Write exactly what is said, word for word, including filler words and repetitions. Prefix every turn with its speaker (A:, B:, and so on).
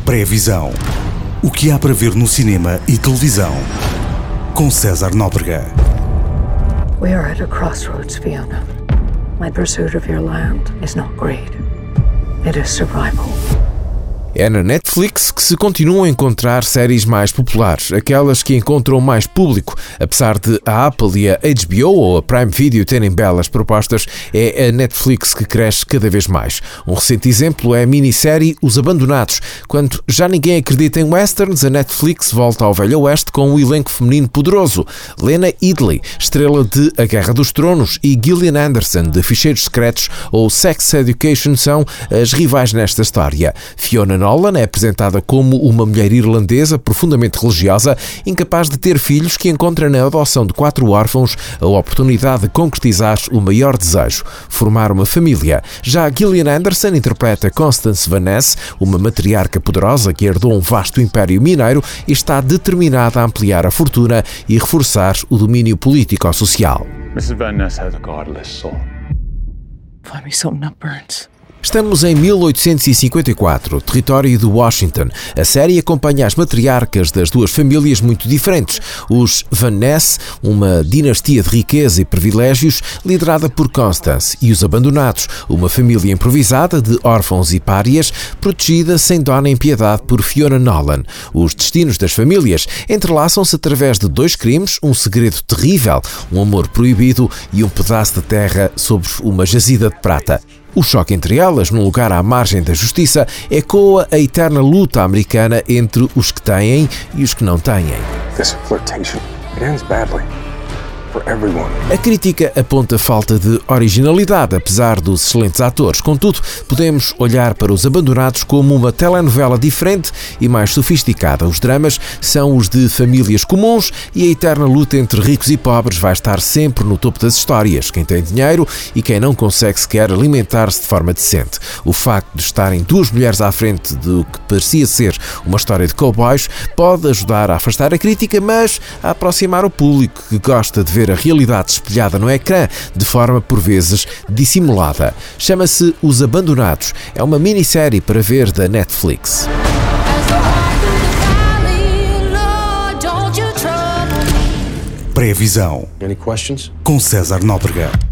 A: Pré-visão. O que há para ver no cinema e televisão. Com César Nóbrega.
B: We are at a crossroads, Fiona. My pursuit of your land is not greed. It is survival.
C: É na Netflix que se continuam a encontrar séries mais populares, aquelas que encontram mais público. Apesar de a Apple e a H B O ou a Prime Video terem belas propostas, é a Netflix que cresce cada vez mais. Um recente exemplo é a minissérie Os Abandonados. Quando já ninguém acredita em westerns, a Netflix volta ao Velho Oeste com um elenco feminino poderoso. Lena Headey, estrela de A Guerra dos Tronos, e Gillian Anderson, de Ficheiros Secretos ou Sex Education, são as rivais nesta história. Fiona Nolan é apresentada como uma mulher irlandesa profundamente religiosa, incapaz de ter filhos, que encontra na adoção de quatro órfãos a oportunidade de concretizar o maior desejo, formar uma família. Já Gillian Anderson interpreta Constance Van Ness, uma matriarca poderosa que herdou um vasto império mineiro e está determinada a ampliar a fortuna e reforçar o domínio político-social.
D: missus Van Ness has a godless soul.
B: Find me something that burns.
C: Estamos em mil oitocentos e cinquenta e quatro, território de Washington. A série acompanha as matriarcas das duas famílias muito diferentes. Os Van Ness, uma dinastia de riqueza e privilégios liderada por Constance, e os Abandonados, uma família improvisada de órfãos e párias, protegida sem dó nem piedade por Fiona Nolan. Os destinos das famílias entrelaçam-se através de dois crimes, um segredo terrível, um amor proibido e um pedaço de terra sobre uma jazida de prata. O choque entre elas, num lugar à margem da justiça, ecoa a eterna luta americana entre os que têm e os que não têm.
D: This flirtation, it ends badly. For everyone.
C: A crítica aponta falta de originalidade, apesar dos excelentes atores. Contudo, podemos olhar para Os Abandonados como uma telenovela diferente e mais sofisticada. Os dramas são os de famílias comuns e a eterna luta entre ricos e pobres vai estar sempre no topo das histórias. Quem tem dinheiro e quem não consegue sequer alimentar-se de forma decente. O facto de estarem duas mulheres à frente do que parecia ser uma história de cowboys pode ajudar a afastar a crítica, mas a aproximar o público que gosta de ver a realidade espelhada no ecrã, de forma por vezes dissimulada. Chama-se Os Abandonados. É uma minissérie para ver da Netflix.
A: Pré-visão.
D: Any questions?
A: Com César Nóbrega.